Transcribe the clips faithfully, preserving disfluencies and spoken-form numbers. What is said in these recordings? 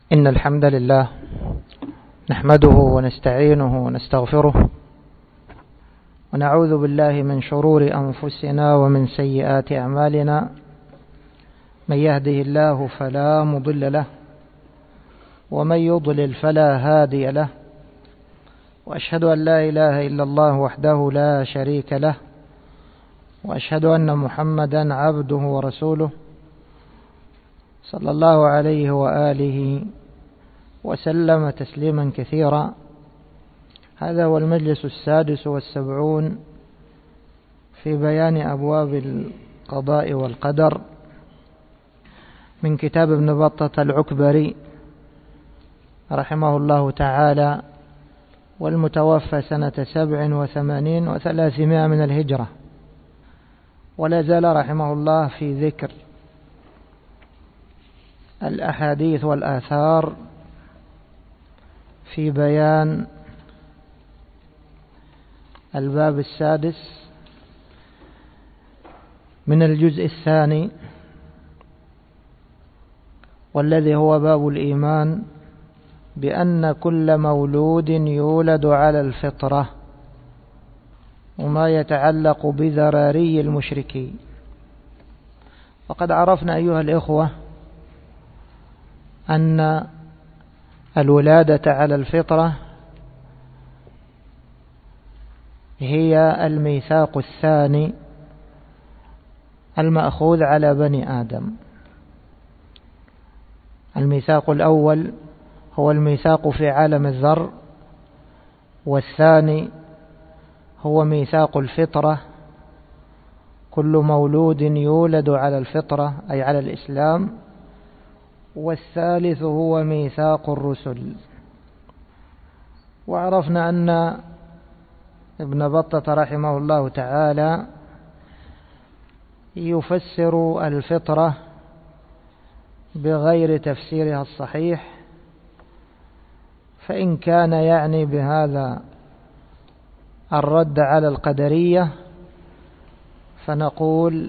إن الحمد لله نحمده ونستعينه ونستغفره ونعوذ بالله من شرور أنفسنا ومن سيئات أعمالنا. من يهده الله فلا مضل له ومن يضلل فلا هادي له، وأشهد أن لا إله إلا الله وحده لا شريك له، وأشهد أن محمدا عبده ورسوله صلى الله عليه وآله وسلم تسليما كثيرا. هذا هو المجلس السادس والسبعون في بيان أبواب القضاء والقدر من كتاب ابن بطة العكبري رحمه الله تعالى، والمتوفى سنة سبع وثمانين وثلاثمائة من الهجرة. ولا زال رحمه الله في ذكر الأحاديث والآثار في بيان الباب السادس من الجزء الثاني، والذي هو باب الإيمان بأن كل مولود يولد على الفطرة، وما يتعلق بذراري المشركين. وقد عرفنا أيها الإخوة أن الولادة على الفطرة هي الميثاق الثاني المأخوذ على بني آدم. الميثاق الأول هو الميثاق في عالم الذر، والثاني هو ميثاق الفطرة، كل مولود يولد على الفطرة أي على الإسلام، والثالث هو ميثاق الرسل. وعرفنا أن ابن بطة رحمه الله تعالى يفسر الفطرة بغير تفسيرها الصحيح، فإن كان يعني بهذا الرد على القدرية فنقول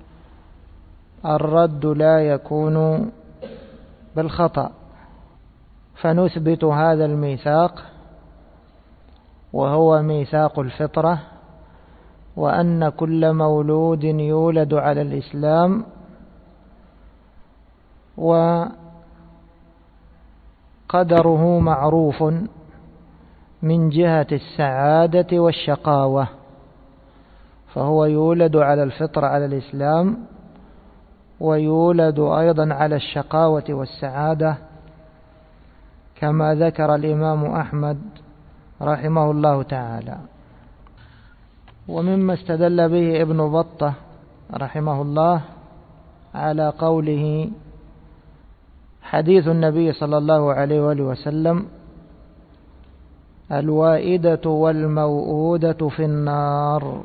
الرد لا يكون بالخطأ، فنثبت هذا الميثاق وهو ميثاق الفطرة، وأن كل مولود يولد على الإسلام، وقدره معروف من جهة السعادة والشقاوة، فهو يولد على الفطرة على الإسلام، ويولد أيضا على الشقاوة والسعادة، كما ذكر الإمام أحمد رحمه الله تعالى. ومما استدل به ابن بطة رحمه الله على قوله حديث النبي صلى الله عليه وآله وسلم: الوائدة والموؤودة في النار.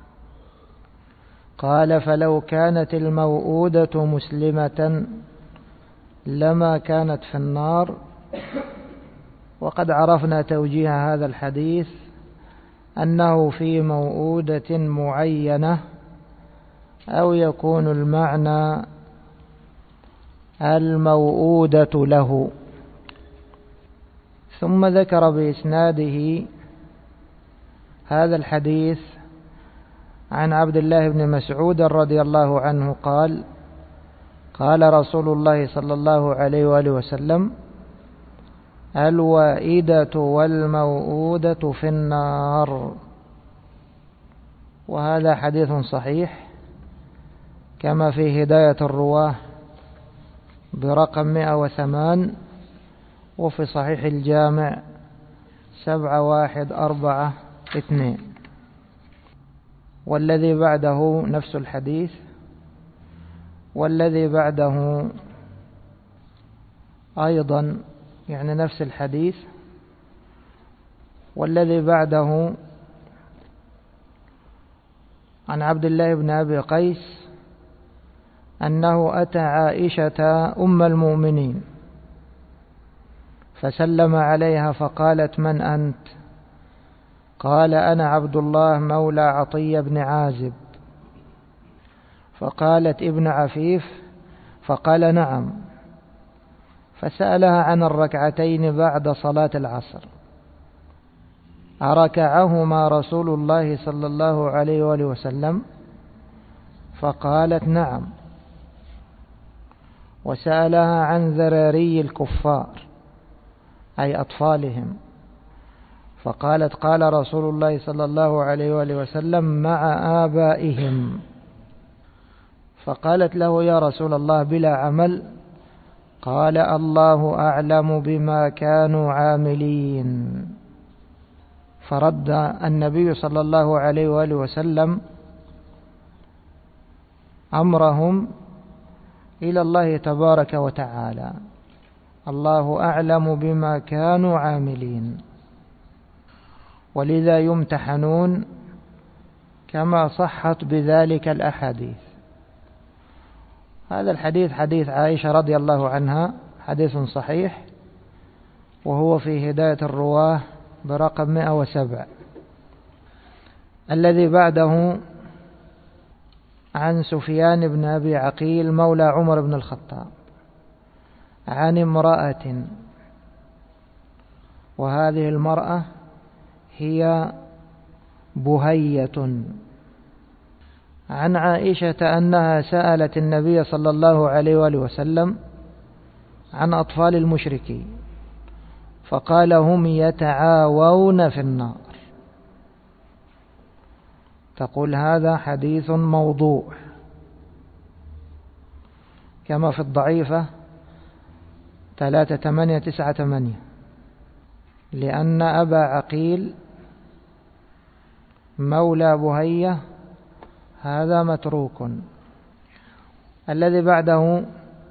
قال: فلو كانت الموؤودة مسلمة لما كانت في النار. وقد عرفنا توجيه هذا الحديث أنه في موؤودة معينة، أو يكون المعنى الموؤودة له. ثم ذكر بإسناده هذا الحديث عن عبد الله بن مسعود رضي الله عنه قال: قال رسول الله صلى الله عليه وآله وسلم: الوائدة والموؤودة في النار. وهذا حديث صحيح كما في هداية الرواه برقم مئة وثمان، وفي صحيح الجامع سبعة واحد أربعة اثنين. والذي بعده نفس الحديث، والذي بعده أيضا يعني نفس الحديث، والذي بعده عن عبد الله بن أبي قيس أنه أتى عائشة أم المؤمنين فسلم عليها فقالت: من أنت؟ قال: أنا عبد الله مولى عطية بن عازب. فقالت: ابن عفيف؟ فقال: نعم. فسألها عن الركعتين بعد صلاة العصر أركعهما رسول الله صلى الله عليه وآله وسلم؟ فقالت نعم. وسألها عن ذراري الكفار أي أطفالهم، فقالت قال رسول الله صلى الله عليه وآله وسلم مع آبائهم. فقالت له يا رسول الله بلا عمل؟ قال الله أعلم بما كانوا عاملين. فرد النبي صلى الله عليه وآله وسلم أمرهم إلى الله تبارك وتعالى، الله أعلم بما كانوا عاملين، ولذا يمتحنون كما صحت بذلك الأحاديث. هذا الحديث حديث عائشة رضي الله عنها، حديث صحيح، وهو في هداية الرواه برقم مئة وسبعة. الذي بعده عن سفيان بن أبي عقيل مولى عمر بن الخطاب عن امرأة، وهذه المرأة هي بهية، عن عائشة أنها سألت النبي صلى الله عليه وآله وسلم عن أطفال المشركين، فقال هم يتعاوون في النار. تقول هذا حديث موضوع، كما في الضعيفة ثلاثة ثمانية تسعة ثمانية، لأن أبا عقيل مولى بهية هذا متروك. الذي بعده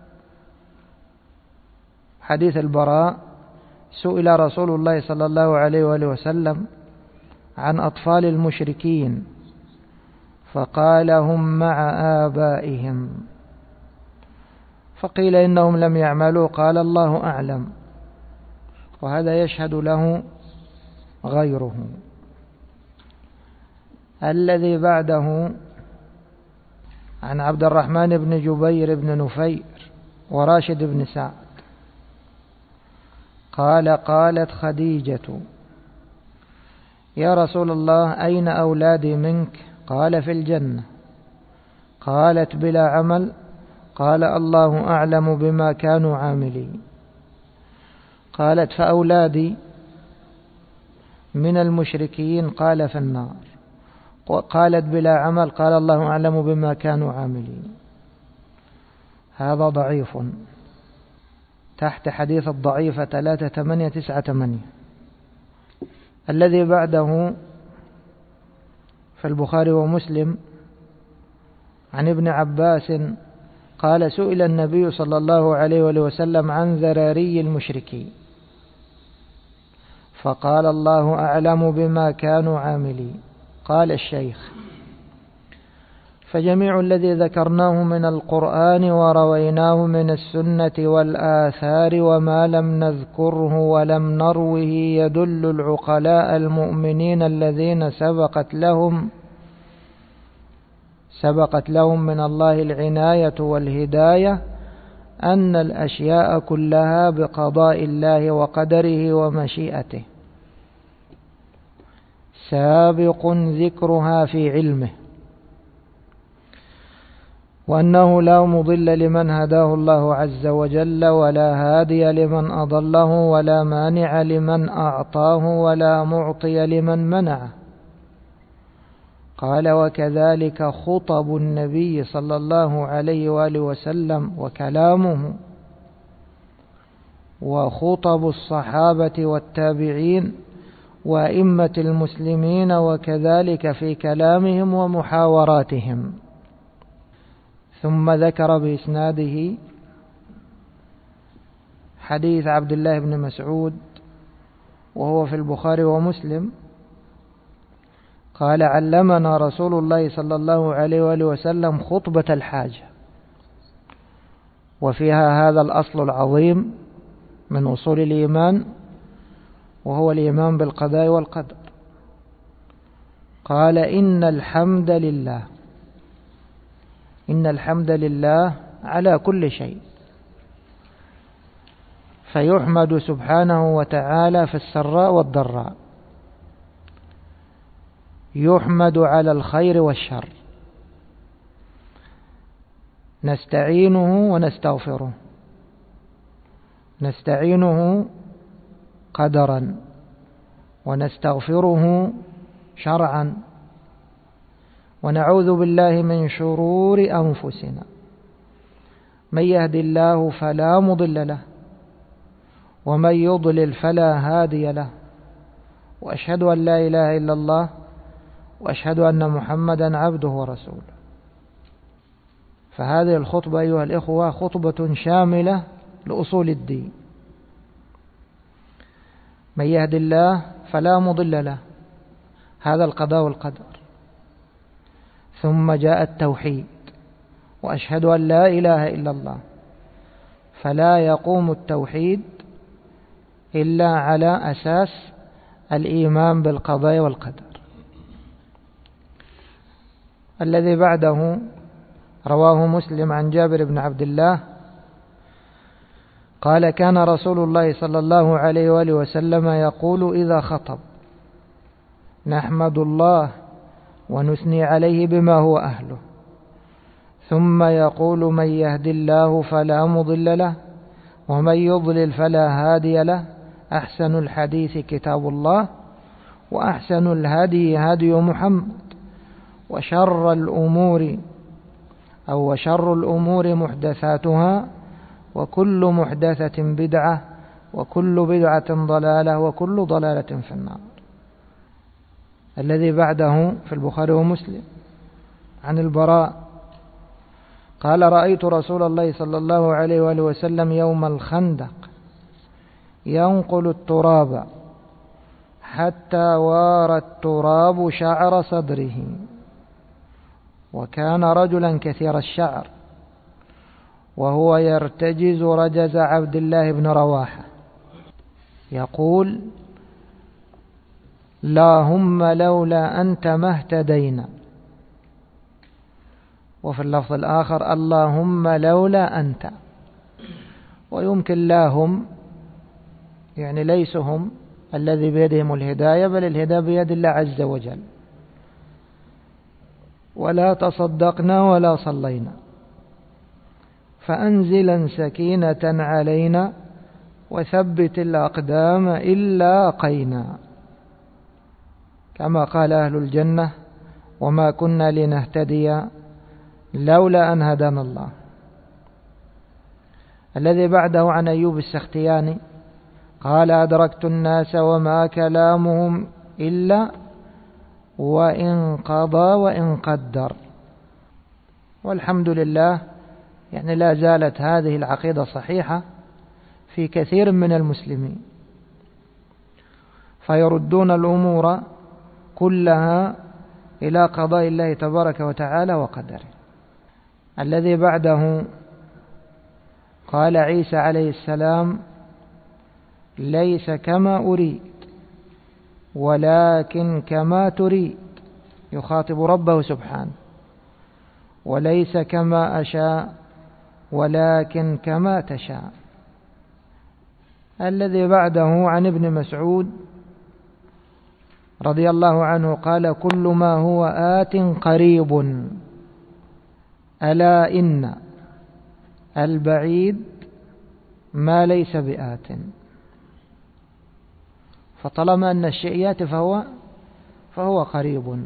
حديث البراء، سئل رسول الله صلى الله عليه وآله وسلم عن أطفال المشركين فقال هم مع آبائهم، فقيل إنهم لم يعملوا، قال الله أعلم، وهذا يشهد له غيره. الذي بعده عن عبد الرحمن بن جبير بن نفير وراشد بن سعد قال قالت خديجة يا رسول الله أين أولادي منك؟ قال في الجنة. قالت بلا عمل؟ قال الله أعلم بما كانوا عاملين. قالت فأولادي من المشركين؟ قال في النار. قالت بلا عمل؟ قال الله أعلم بما كانوا عاملين. هذا ضعيف تحت حديث الضعيفة ثلاثة ثمانية تسعة ثمانية. الذي بعده في البخاري ومسلم عن ابن عباس قال سئل النبي صلى الله عليه وسلم عن ذراري المشركين فقال الله أعلم بما كانوا عاملين. قال الشيخ فجميع الذي ذكرناه من القرآن ورويناه من السنة والآثار وما لم نذكره ولم نروه يدل العقلاء المؤمنين الذين سبقت لهم سبقت لهم من الله العناية والهداية أن الأشياء كلها بقضاء الله وقدره ومشيئته سابق ذكرها في علمه، وأنه لا مضل لمن هداه الله عز وجل ولا هادي لمن أضله ولا مانع لمن أعطاه ولا معطي لمن منعه. قال وكذلك خطب النبي صلى الله عليه وآله وسلم وكلامه وخطب الصحابة والتابعين وأئمة المسلمين وكذلك في كلامهم ومحاوراتهم. ثم ذكر بإسناده حديث عبد الله بن مسعود وهو في البخاري ومسلم قال علمنا رسول الله صلى الله عليه وآله وسلم خطبة الحاجة، وفيها هذا الأصل العظيم من أصول الإيمان وهو الإيمان بالقضاء والقدر. قال إن الحمد لله إن الحمد لله على كل شيء، فيحمد سبحانه وتعالى في السراء والضراء، يحمد على الخير والشر، نستعينه ونستغفره، نستعينه قدرا ونستغفره شرعا، ونعوذ بالله من شرور أنفسنا، من يهد الله فلا مضل له ومن يضلل فلا هادي له، وأشهد أن لا إله إلا الله وأشهد أن محمدا عبده ورسوله. فهذه الخطبة أيها الإخوة خطبة شاملة لأصول الدين. من يهد الله فلا مضل له، هذا القضاء والقدر. ثم جاء التوحيد، وأشهد أن لا إله إلا الله، فلا يقوم التوحيد إلا على أساس الإيمان بالقضاء والقدر. الذي بعده رواه مسلم عن جابر بن عبد الله قال: كان رسول الله صلى الله عليه وآله وسلم يقول إذا خطب: نحمد الله ونثني عليه بما هو أهله، ثم يقول: من يهد الله فلا مضل له ومن يضلل فلا هادي له، أحسن الحديث كتاب الله، وأحسن الهدي هدي محمد، وشر الأمور أو وشر الأمور محدثاتها، وكل محدثة بدعة، وكل بدعة ضلالة، وكل ضلالة في النار. الذي بعده في البخاري ومسلم عن البراء قال: رأيت رسول الله صلى الله عليه وآله وسلم يوم الخندق ينقل التراب حتى وارى التراب شعر صدره، وكان رجلا كثير الشعر، وهو يرتجز رجز عبد الله بن رواحة، يقول: اللهم لولا أنت ما اهتدينا. وفي اللفظ الآخر: اللهم لولا أنت. ويمكن لا هم، يعني ليسوا هم الذي بيدهم الهداية، بل الهداية بيد الله عز وجل. ولا تصدقنا ولا صلينا، فأنزلا سكينة علينا وثبت الأقدام إلا قينا، كما قال أهل الجنة: وما كنا لنهتدي لولا أن هدانا الله. الذي بعده عن أيوب السختياني قال: أدركت الناس وما كلامهم إلا وإن قضى وإن قدر. والحمد لله، يعني لا زالت هذه العقيدة صحيحة في كثير من المسلمين، فيردون الأمور كلها إلى قضاء الله تبارك وتعالى وقدره. الذي بعده قال عيسى عليه السلام: ليس كما أريد ولكن كما تريد، يخاطب ربه سبحانه، وليس كما أشاء ولكن كما تشاء. الذي بعده عن ابن مسعود رضي الله عنه قال: كل ما هو آت قريب، ألا إن البعيد ما ليس بآت. فطالما أن الشيء يأتي فهو, فهو قريب.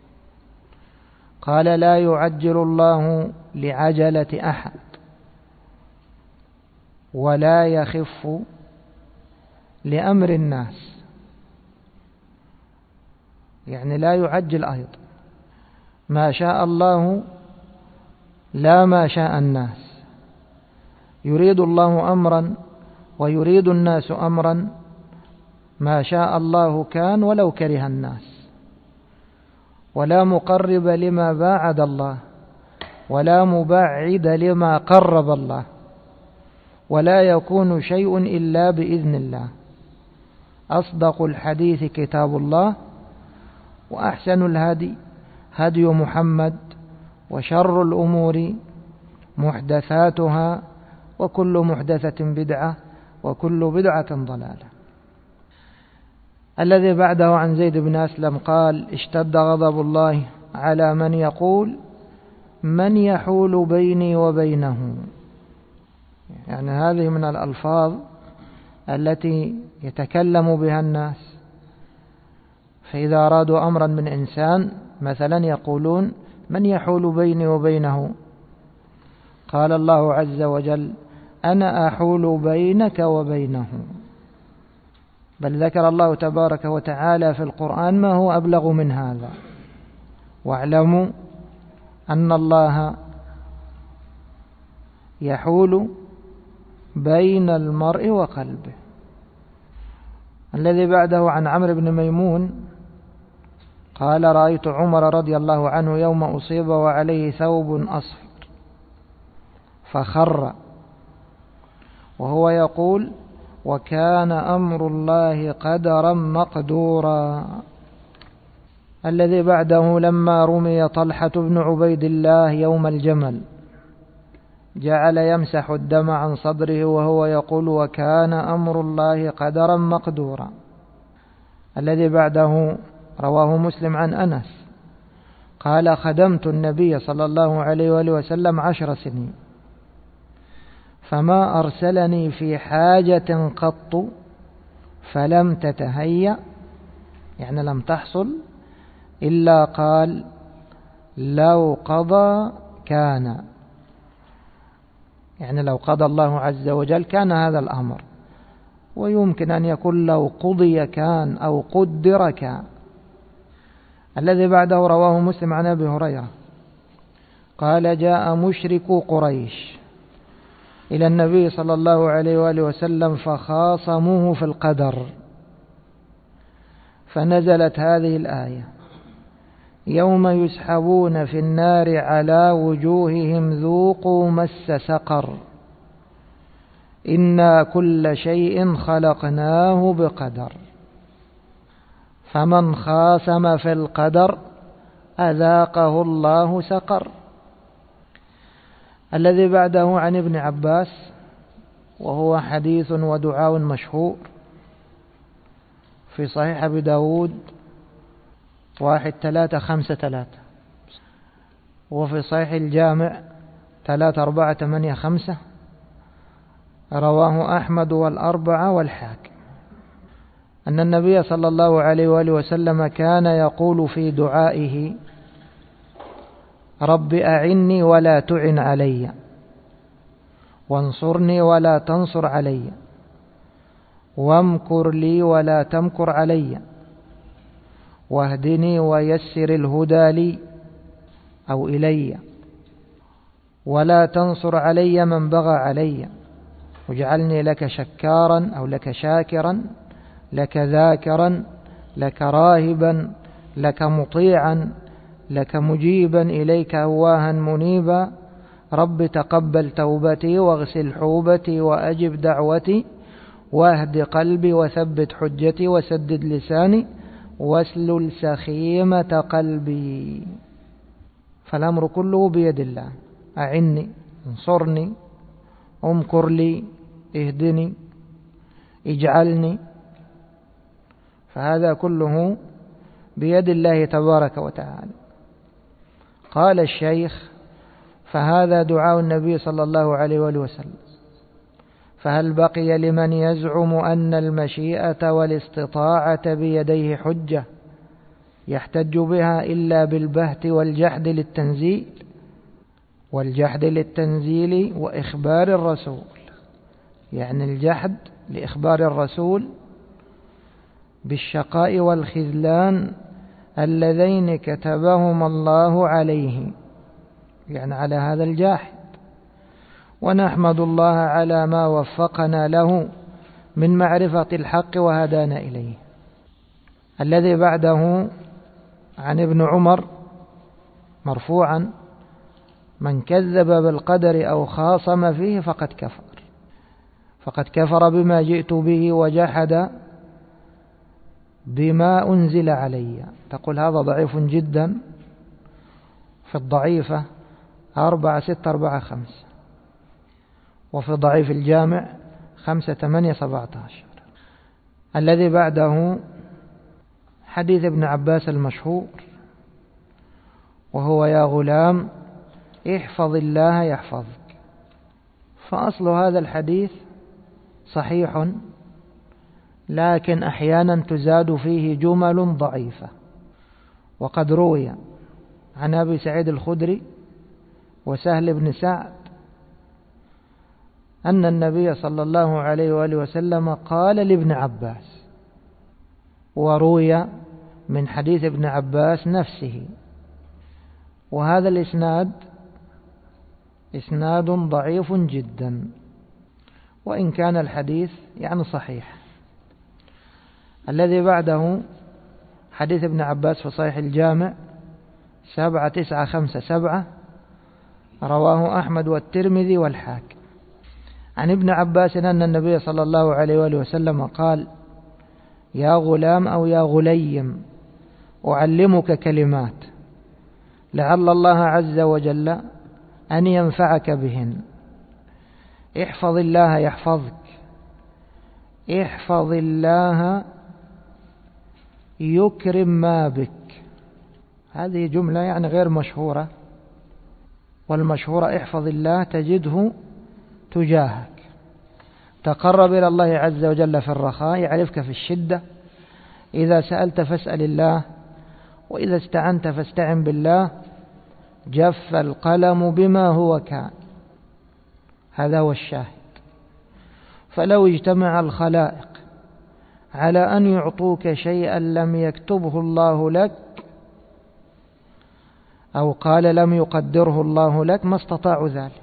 قال: لا يعجل الله لعجلة أحد ولا يخف لأمر الناس، يعني لا يعجل أيضا. ما شاء الله لا ما شاء الناس، يريد الله أمرا ويريد الناس أمرا، ما شاء الله كان ولو كره الناس. ولا مقرب لما باعد الله، ولا مبعد لما قرب الله، ولا يكون شيء إلا بإذن الله. أصدق الحديث كتاب الله، وأحسن الهدي هدي محمد، وشر الأمور محدثاتها، وكل محدثة بدعة، وكل بدعة ضلالة. الذي بعده عن زيد بن أسلم قال: اشتد غضب الله على من يقول من يحول بيني وبينه. يعني هذه من الألفاظ التي يتكلم بها الناس، فإذا أرادوا أمرا من إنسان مثلا يقولون من يحول بيني وبينه. قال الله عز وجل: أنا أحول بينك وبينه. بل ذكر الله تبارك وتعالى في القرآن ما هو أبلغ من هذا: واعلموا أن الله يحول بين المرء وقلبه. الذي بعده عن عمرو بن ميمون قال: رأيت عمر رضي الله عنه يوم أصيب وعليه ثوب أصفر فخر وهو يقول: وكان أمر الله قدرا مقدورا. الذي بعده لما رمي طلحة بن عبيد الله يوم الجمل جعل يمسح الدم عن صدره وهو يقول: وكان أمر الله قدرا مقدورا. الذي بعده رواه مسلم عن أنس قال: خدمت النبي صلى الله عليه وآله وسلم عشر سنين فما أرسلني في حاجة قط فلم تتهيأ، يعني لم تحصل، إلا قال: لو قضى كان، يعني لو قضى الله عز وجل كان هذا الأمر. ويمكن أن يكون لو قضي كان أو قدر كان. الذي بعده رواه مسلم عن أبي هريرة قال: جاء مشرك قريش إلى النبي صلى الله عليه وآله وسلم فخاصموه في القدر، فنزلت هذه الآية: يوم يسحبون في النار على وجوههم ذوقوا مس سقر إنا كل شيء خلقناه بقدر فمن خاصم في القدر أذاقه الله سقر. الذي بعده عن ابن عباس وهو حديث ودعاء مشهور في صحيح أبي داود واحد ثلاثة خمسة ثلاثة، وفي صحيح الجامع ثلاثة أربعة ثمانية خمسة، رواه أحمد والأربعة والحاكم، أن النبي صلى الله عليه وآله وسلم كان يقول في دعائه: رب أعني ولا تعن علي، وانصرني ولا تنصر علي، وامكر لي ولا تمكر علي، واهدني ويسر الهدى لي أو إلي، ولا تنصر علي من بغى علي، واجعلني لك شكارا أو لك شاكرا، لك ذاكرا، لك راهبا، لك مطيعا، لك مجيبا، إليك أواها منيبا. رب تقبل توبتي واغسل حوبتي وأجب دعوتي واهد قلبي وثبت حجتي وسدد لساني واسلل سخيمة قلبي. فالأمر كله بيد الله: أعني، انصرني، امكر لي، اهدني، اجعلني. فهذا كله بيد الله تبارك وتعالى. قال الشيخ: فهذا دعاء النبي صلى الله عليه وآله وسلم، فهل بقي لمن يزعم أن المشيئة والاستطاعة بيديه حجة يحتج بها إلا بالبهت والجحد للتنزيل والجحد للتنزيل وإخبار الرسول؟ يعني الجحد لإخبار الرسول بالشقاء والخذلان اللذين كتبهما الله عليه، يعني على هذا الجاحد. ونحمد الله على ما وفقنا له من معرفة الحق وهدانا إليه. الذي بعده عن ابن عمر مرفوعا: من كذب بالقدر أو خاصم فيه فقد كفر فقد كفر بما جئت به وجحد بما أنزل علي. تقول هذا ضعيف جدا، في الضعيفة أربعة ستة أربعة خمسة، وفي ضعيف الجامع خمسة ثمانية سبعة عشر. الذي بعده حديث ابن عباس المشهور، وهو يا غلام احفظ الله يحفظك. فأصل هذا الحديث صحيح، لكن أحيانا تزاد فيه جمل ضعيفة. وقد روي عن أبي سعيد الخدري وسهل بن سعد أن النبي صلى الله عليه وآله وسلم قال لابن عباس، وروي من حديث ابن عباس نفسه، وهذا الإسناد إسناد ضعيف جدا، وإن كان الحديث يعني صحيح. الذي بعده حديث ابن عباس في صحيح الجامع سبعة تسعة خمسة سبعة، رواه أحمد والترمذي والحاكم، عن ابن عباس أن النبي صلى الله عليه وآله وسلم قال يا غلام أو يا غليم أعلمك كلمات لعل الله عز وجل أن ينفعك بهن. احفظ الله يحفظك، احفظ الله يكرم ما بك. هذه جملة يعني غير مشهورة، والمشهورة احفظ الله تجده تجاهك. تقرب إلى الله عز وجل في الرخاء يعرفك في الشدة. إذا سألت فاسأل الله، وإذا استعنت فاستعن بالله. جف القلم بما هو كان. هذا هو الشاهد. فلو اجتمع الخلائق على أن يعطوك شيئا لم يكتبه الله لك، أو قال لم يقدره الله لك، ما استطاعوا ذلك،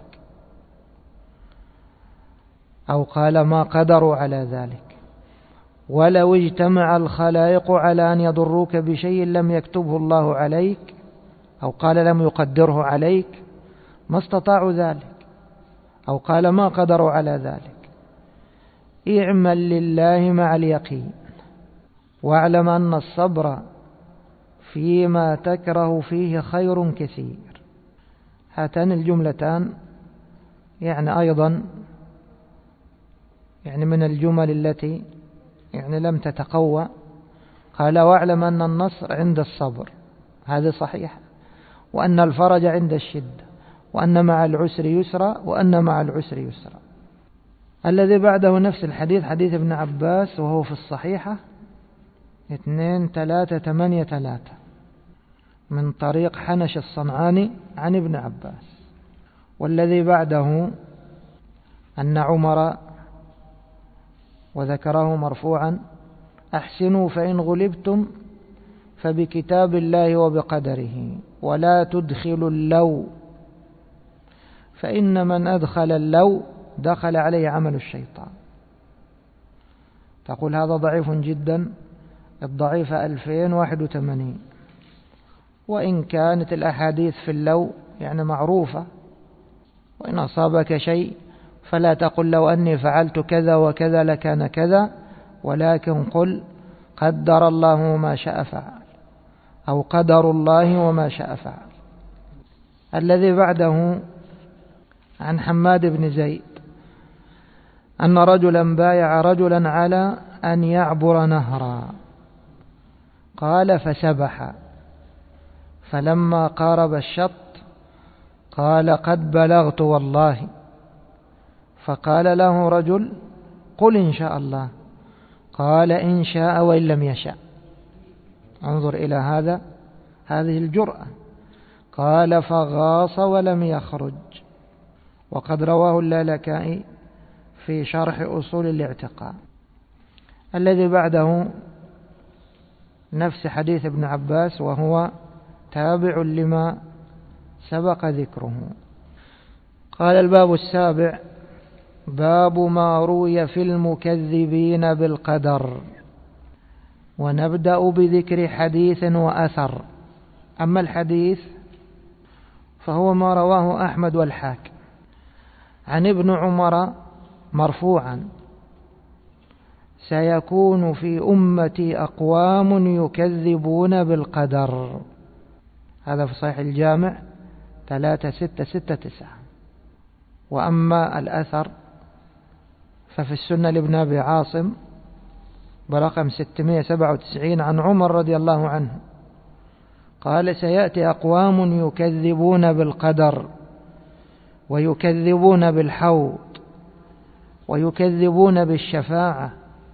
أو قال ما قدروا على ذلك. ولو اجتمع الخلائق على أن يضروك بشيء لم يكتبه الله عليك، أو قال لم يقدره عليك، ما استطاعوا ذلك، أو قال ما قدروا على ذلك. اعمل لله مع اليقين، واعلم أن الصبر فيما تكره فيه خير كثير. هاتان الجملتان يعني أيضا يعني من الجمل التي يعني لم تتقوى. قال واعلم أن النصر عند الصبر، هذا صحيح، وأن الفرج عند الشدة، وأن مع العسر يسرا، وأن مع العسر يسرا. الذي بعده نفس الحديث حديث ابن عباس، وهو في الصحيحة اثنين ثلاثة ثمانية ثلاثة، من طريق حنش الصنعاني عن ابن عباس. والذي بعده أن عمر، وذكره مرفوعا، أحسنوا فإن غلبتم فبكتاب الله وبقدره، ولا تدخلوا اللو، فإن من أدخل اللو دخل عليه عمل الشيطان. تقول هذا ضعيف جدا، الضعيف ألفين واحد وثمانين. وإن كانت الأحاديث في اللو يعني معروفة، وإن أصابك شيء فلا تقل لو أني فعلت كذا وكذا لكان كذا، ولكن قل قدر الله ما شاء فعل، أو قدر الله وما شاء فعل. الذي بعده عن حماد بن زيد أن رجلا بايع رجلا على أن يعبر نهرا، قال فسبح، فلما قارب الشط قال قد بلغت والله. فقال له رجل قل إن شاء الله، قال إن شاء وإن لم يشاء. انظر إلى هذا، هذه الجرأة. قال فغاص ولم يخرج. وقد رواه اللالكائي في شرح أصول الاعتقاد. الذي بعده نفس حديث ابن عباس، وهو تابع لما سبق ذكره. قال الباب السابع باب ما روي في المكذبين بالقدر. ونبدأ بذكر حديث وأثر. أما الحديث فهو ما رواه أحمد والحاكم عن ابن عمر مرفوعا: سيكون في أمتي أقوام يكذبون بالقدر. هذا في صحيح الجامع ثلاثة ستة ستة تسعة. وأما الأثر ففي السنة لابن أبي عاصم برقم ستمائة وسبعة وتسعين عن عمر رضي الله عنه قال: سيأتي أقوام يكذبون بالقدر ويكذبون بالحوض ويكذبون بالشفاعة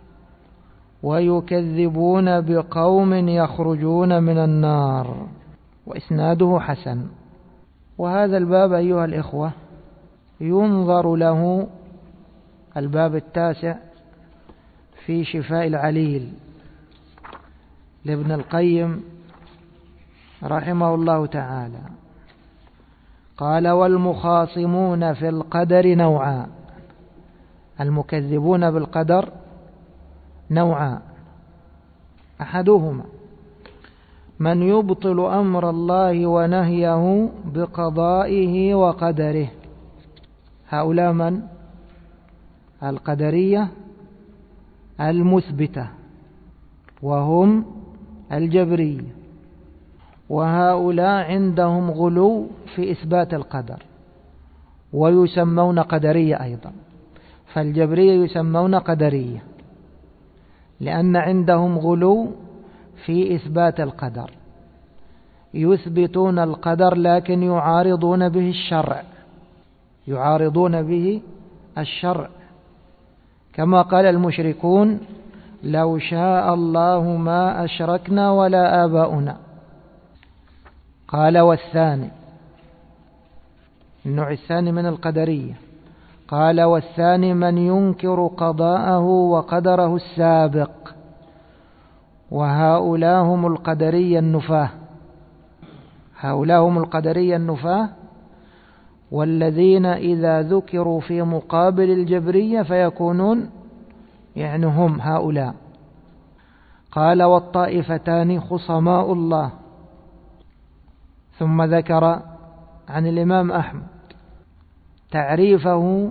ويكذبون بقوم يخرجون من النار، وإسناده حسن. وهذا الباب أيها الإخوة ينظر له الباب التاسع في شفاء العليل لابن القيم رحمه الله تعالى. قال: والمخاصمون في القدر نوعان. المكذبون بالقدر نوعان: أحدهما من يبطل أمر الله ونهيه بقضائه وقدره. هؤلاء من؟ القدرية المثبتة، وهم الجبرية. وهؤلاء عندهم غلو في إثبات القدر ويسمون قدرية أيضا، فالجبرية يسمون قدرية لأن عندهم غلو في إثبات القدر، يثبتون القدر لكن يعارضون به الشرع، يعارضون به الشرع، كما قال المشركون: لو شاء الله ما أشركنا ولا آباؤنا. قال: والثاني، النوع الثاني من القدرية، قال: والثاني من ينكر قضاءه وقدره السابق. وهؤلاء هم القدرية النفاة، هؤلاء هم القدرية النفاة، والذين إذا ذكروا في مقابل الجبرية فيكونون يعني هم هؤلاء. قال: والطائفتان خصماء الله. ثم ذكر عن الإمام أحمد تعريفه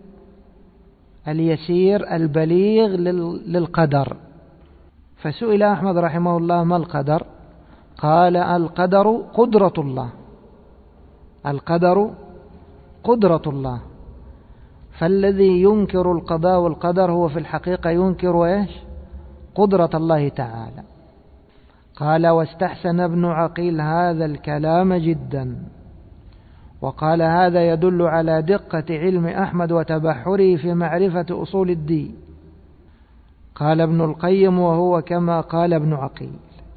اليسير البليغ للقدر، فسئل أحمد رحمه الله: ما القدر؟ قال: القدر قدرة الله، القدر قدرة الله. فالذي ينكر القضاء والقدر هو في الحقيقة ينكر إيش؟ قدرة الله تعالى. قال: واستحسن ابن عقيل هذا الكلام جدا، وقال: هذا يدل على دقة علم أحمد وتبحره في معرفة أصول الدين. قال ابن القيم: وهو كما قال ابن عقيل،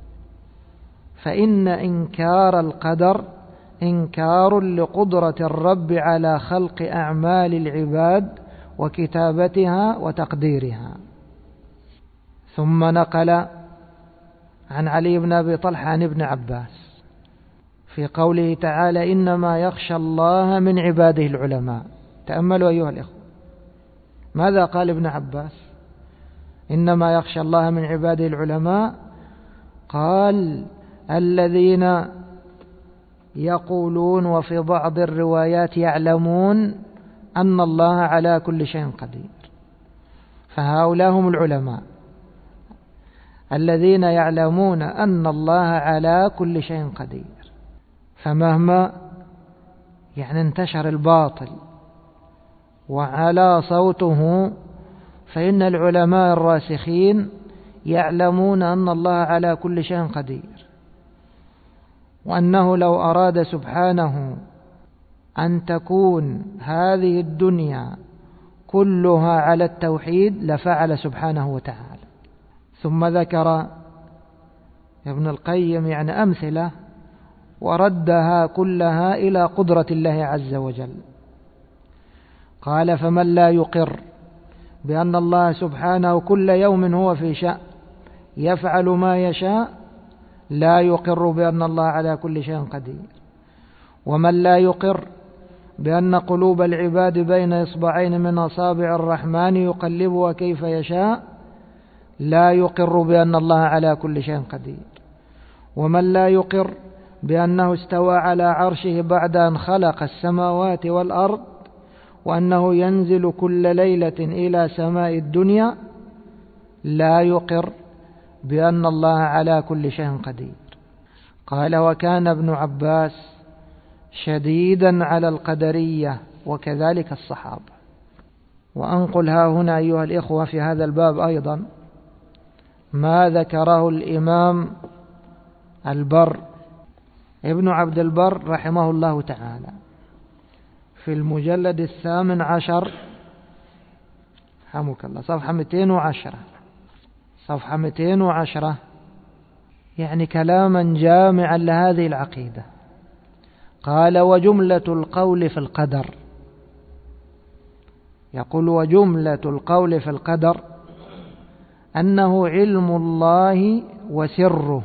فإن إنكار القدر إنكار لقدرة الرب على خلق أعمال العباد وكتابتها وتقديرها. ثم نقل عن علي بن أبي طلحة عن ابن عباس في قوله تعالى: إنما يخشى الله من عباده العلماء. تأملوا أيها الإخوة، ماذا قال ابن عباس؟ إنما يخشى الله من عباده العلماء. قال: الذين يقولون وفي بعض الروايات يعلمون أن الله على كل شيء قدير. فهؤلاء هم العلماء الذين يعلمون أن الله على كل شيء قدير. فمهما يعني انتشر الباطل وعلى صوته، فإن العلماء الراسخين يعلمون أن الله على كل شيء قدير، وأنه لو أراد سبحانه أن تكون هذه الدنيا كلها على التوحيد لفعل سبحانه وتعالى. ثم ذكر ابن القيم يعني أمثلة وردها كلها إلى قدرة الله عز وجل. قال: فمن لا يقر بأن الله سبحانه كل يوم هو في شأن يفعل ما يشاء لا يقر بأن الله على كل شيء قدير. ومن لا يقر بأن قلوب العباد بين إصبعين من أصابع الرحمن يقلبها كيف يشاء لا يقر بأن الله على كل شيء قدير. ومن لا يقر بأنه استوى على عرشه بعد أن خلق السماوات والأرض وأنه ينزل كل ليلة إلى سماء الدنيا لا يقر بأن الله على كل شيء قدير. قال: وكان ابن عباس شديدا على القدرية وكذلك الصحابة. وأنقل ها هنا أيها الإخوة في هذا الباب أيضا ما ذكره الإمام البر ابن عبد البر رحمه الله تعالى في المجلد الثامن عشر، حمك الله، صفحة مئتين وعشرة، صفحة مئتين وعشرة، يعني كلاما جامعا لهذه العقيدة. قال: وجملة القول في القدر، يقول: وجملة القول في القدر أنه علم الله وسره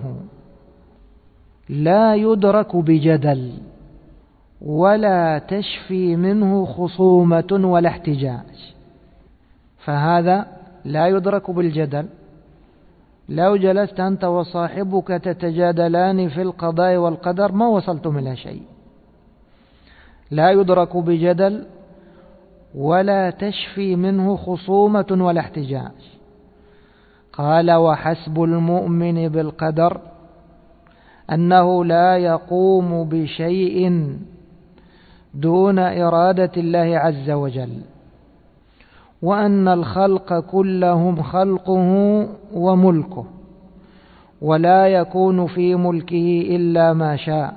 لا يدرك بجدل ولا تشفي منه خصومة ولا احتجاج. فهذا لا يدرك بالجدل، لو جلست أنت وصاحبك تتجادلان في القضاء والقدر ما وصلتم إلى شيء. لا يدرك بجدل ولا تشفي منه خصومة ولا احتجاج. قال: وحسب المؤمن بالقدر أنه لا يقوم بشيء دون إرادة الله عز وجل، وأن الخلق كلهم خلقه وملكه، ولا يكون في ملكه إلا ما شاء،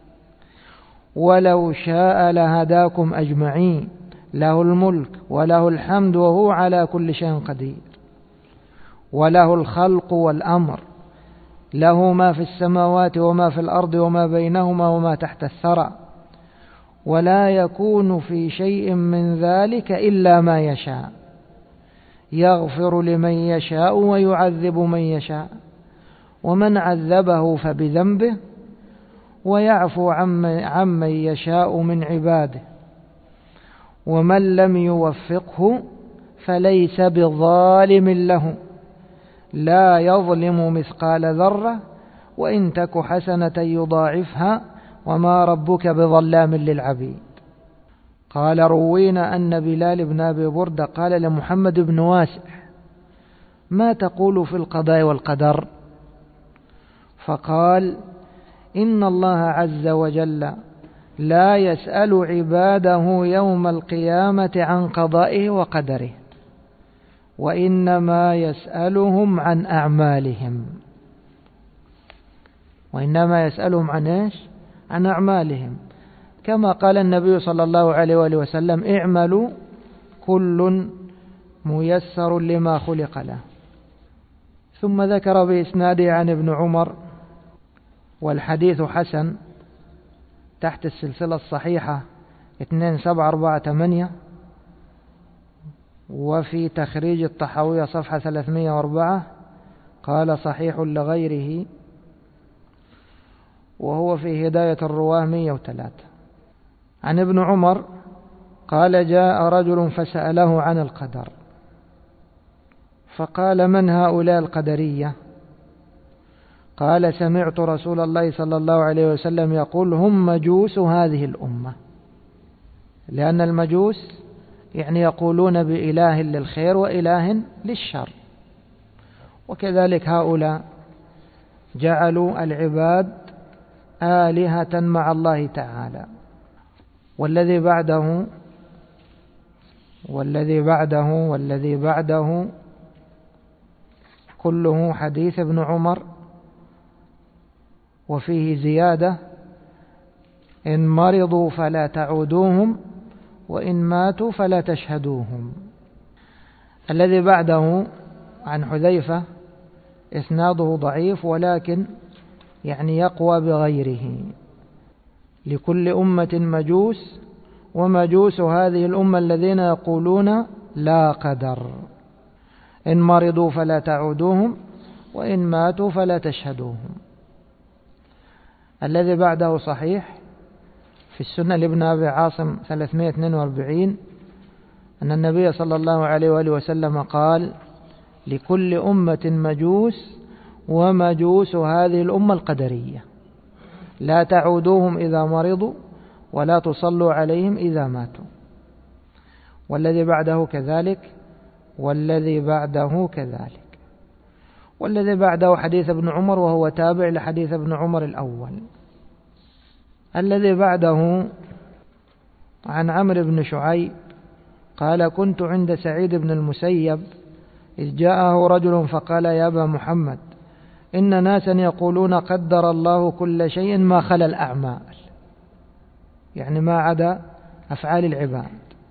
ولو شاء لهداكم أجمعين، له الملك وله الحمد وهو على كل شيء قدير، وله الخلق والأمر، له ما في السماوات وما في الأرض وما بينهما وما تحت الثرى، ولا يكون في شيء من ذلك إلا ما يشاء، يغفر لمن يشاء ويعذب من يشاء، ومن عذبه فبذنبه، ويعفو عمن يشاء من عباده، ومن لم يوفقه فليس بظالم له، لا يظلم مثقال ذرة وإن تك حسنة يضاعفها وما ربك بظلام للعبيد. قال: روينا أن بلال بن أبي بردة قال لمحمد بن واسع: ما تقول في القضاء والقدر؟ فقال: إن الله عز وجل لا يسأل عباده يوم القيامة عن قضائه وقدره، وإنما يسألهم عن أعمالهم. وإنما يسألهم عن إيش؟ عن أعمالهم، كما قال النبي صلى الله عليه وآله وسلم: اعملوا كل ميسر لما خلق له. ثم ذكر بإسناده عن ابن عمر، والحديث حسن تحت السلسلة الصحيحة اثنين سبعة أربعة ثمانية، وفي تخريج الطحاوية صفحة ثلاثمائة وأربعة قال: صحيح لغيره، وهو في هداية الرواه مئة وثلاثة. عن ابن عمر قال: جاء رجل فسأله عن القدر، فقال: من هؤلاء القدرية؟ قال: سمعت رسول الله صلى الله عليه وسلم يقول: هم مجوس هذه الأمة. لأن المجوس يعني يقولون بإله للخير وإله للشر، وكذلك هؤلاء جعلوا العباد آلهة مع الله تعالى. والذي بعده والذي بعده والذي بعده كله حديث ابن عمر، وفيه زيادة: إن مرضوا فلا تعودوهم، وإن ماتوا فلا تشهدوهم. الذي بعده عن حذيفة إسناده ضعيف، ولكن يعني يقوى بغيره. لكل أمة مجوس، ومجوس هذه الأمة الذين يقولون لا قدر. إن مرضوا فلا تعودوهم، وإن ماتوا فلا تشهدوهم. الذي بعده صحيح في السنة لابن أبي عاصم ثلاثمائة واثنين وأربعين أن النبي صلى الله عليه وآله وسلم قال: لكل أمة مجوس، ومجوس هذه الأمة القدرية، لا تعودوهم إذا مرضوا، ولا تصلوا عليهم إذا ماتوا. والذي بعده كذلك، والذي بعده كذلك، والذي بعده حديث ابن عمر، وهو تابع لحديث ابن عمر الأول. الذي بعده عن عمرو بن شعيب قال كنت عند سعيد بن المسيب إذ جاءه رجل فقال يا أبا محمد إن ناسا يقولون قدر الله كل شيء ما خلا الأعمال، يعني ما عدا أفعال العباد.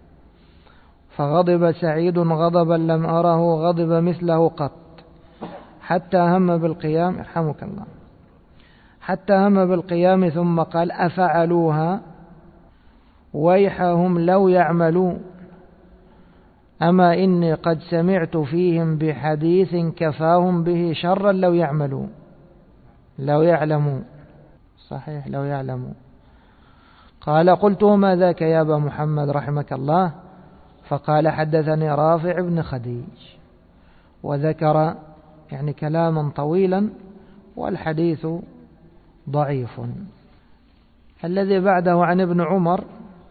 فغضب سعيد غضبا لم أره غضب مثله قط، حتى هم بالقيام، يرحمك الله، حتى هم بالقيام ثم قال أفعلوها ويحهم لو يعملوا، أما إني قد سمعت فيهم بحديث كفاهم به شرا لو يعملوا، لو يعلموا، صحيح لو يعلموا. قال قلت ما ذاك يا أبا محمد رحمك الله؟ فقال حدثني رافع بن خديج، وذكر يعني كلاما طويلا، والحديث ضعيف. الذي بعده عن ابن عمر،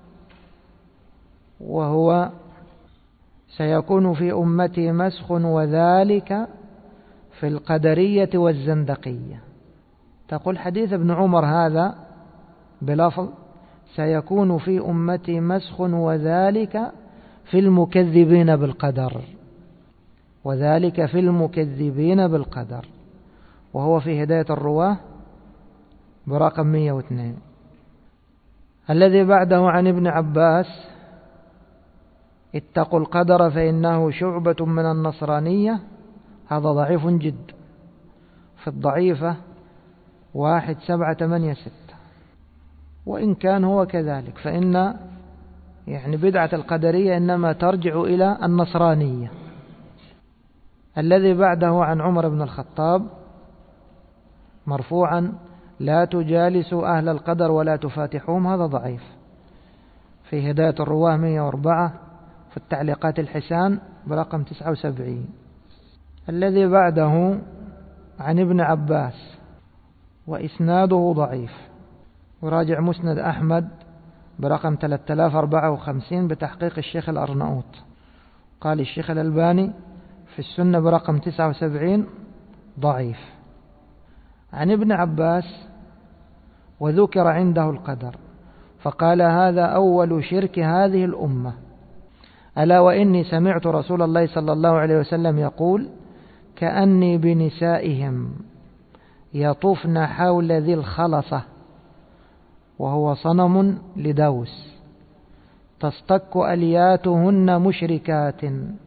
وهو سيكون في أمتي مسخ وذلك في القدرية والزندقية. تقول حديث ابن عمر هذا بلفظ سيكون في أمتي مسخ وذلك في المكذبين بالقدر، وذلك في المكذبين بالقدر، وهو في هداية الرواه برقم مئة واثنين. الذي بعده عن ابن عباس اتقوا القدر فإنه شعبة من النصرانية، هذا ضعيف جدا، في الضعيفة واحد سبعة ثمانية ستة. وإن كان هو كذلك فإن يعني بدعة القدرية إنما ترجع إلى النصرانية. الذي بعده عن عمر بن الخطاب مرفوعا لا تجالسوا أهل القدر ولا تفاتحوهم، هذا ضعيف، في هداية الرواه مئة وأربعة، في التعليقات الحسان برقم تسعة وسبعين. الذي بعده عن ابن عباس وإسناده ضعيف، وراجع مسند أحمد برقم ثلاثة آلاف وأربعة وخمسين بتحقيق الشيخ الأرناؤوط. قال الشيخ الألباني في السنة برقم تسعة وسبعين ضعيف. عن ابن عباس وذكر عنده القدر فقال هذا أول شرك هذه الأمة، ألا وإني سمعت رسول الله صلى الله عليه وسلم يقول كأني بنسائهم يطوفن حول ذي الخلصة، وهو صنم لدوس، تصطك ألياتهن مشركات.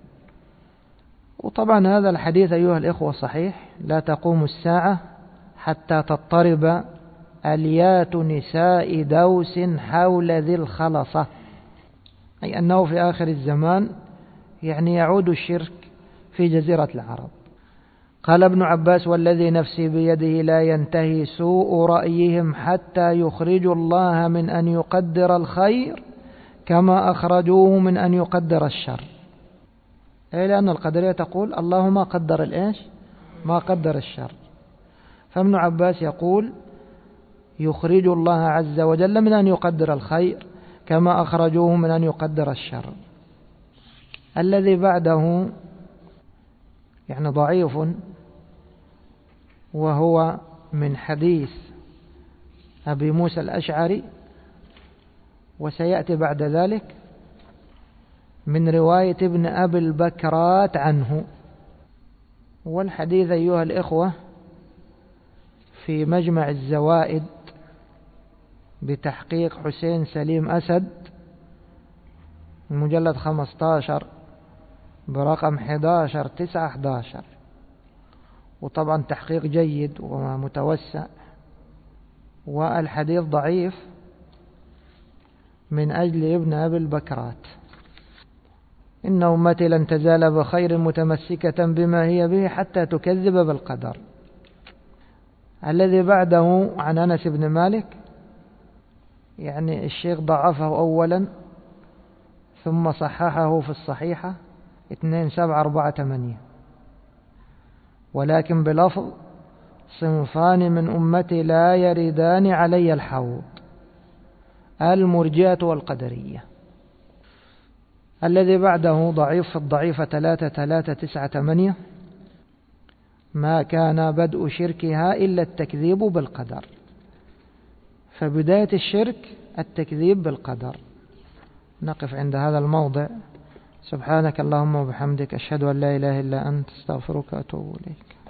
وطبعا هذا الحديث أيها الإخوة صحيح، لا تقوم الساعة حتى تضطرب أليات نساء دوس حول ذي الخلصة، أي أنه في آخر الزمان يعني يعود الشرك في جزيرة العرب. قال ابن عباس والذي نفسي بيده لا ينتهي سوء رأيهم حتى يخرجوا الله من أن يقدر الخير كما أخرجوه من أن يقدر الشر. أي لأن القدرية تقول الله ما قدر الإيش، ما قدر الشر. فابن عباس يقول يخرج الله عز وجل من أن يقدر الخير كما أخرجوه من أن يقدر الشر. الذي بعده يعني ضعيف، وهو من حديث أبي موسى الأشعري، وسيأتي بعد ذلك من رواية ابن أبي البكرات عنه. والحديث أيها الإخوة في مجمع الزوائد بتحقيق حسين سليم أسد، المجلد خمسة عشر برقم أحد عشر تسعة أحد عشر، وطبعا تحقيق جيد ومتوسع. والحديث ضعيف من أجل ابن أبي البكرات. إن أمتي لن تزال بخير متمسكة بما هي به حتى تكذب بالقدر. الذي بعده عن أنس بن مالك، يعني الشيخ ضعفه أولا ثم صححه في الصحيحة اثنين سبعة أربعة ثمانية، ولكن بلفظ صنفان من أمتي لا يردان علي الحوض، المرجئة والقدرية. الذي بعده ضعيف في الضعيفة ثلاثة ثلاثة تسعة ثمانية، ما كان بدء شركها إلا التكذيب بالقدر. فبداية الشرك التكذيب بالقدر. نقف عند هذا الموضع سبحانك اللهم وبحمدك، أشهد أن لا إله إلا أنت، استغفرك وأتوب إليك.